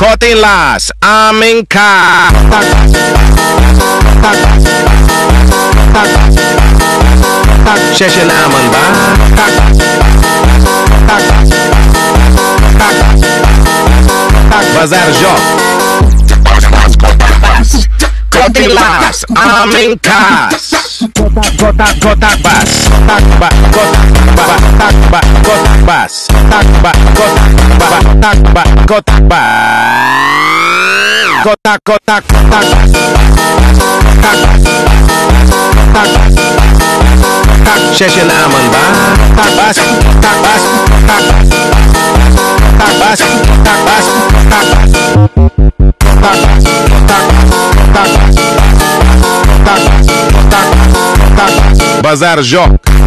Kotinlas, Aminka. Session aman ba? Bazar Joc. Kotinlas, Aminkas. Kotak bas. Kotak bas. Kotak Session aman ba? Bazar Joc.